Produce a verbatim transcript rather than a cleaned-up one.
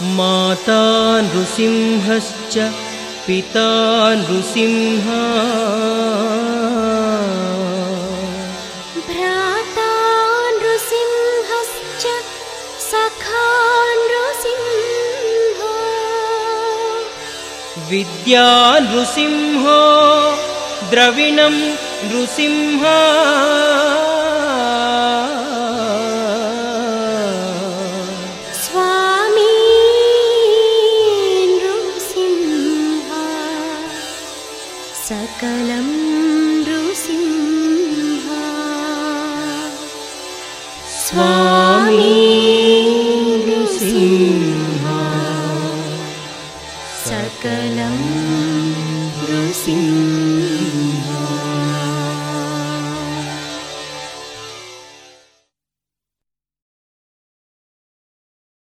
माता नृसिंहश्च पिता नृसिंह भ्राता नृसिंहश्च सखा नृसिंह विद्या नृसिंहो द्रविणं नृसिंह स्वामी नृसिंह सकलं नृसिंह स्वामी नृसिंह सकलं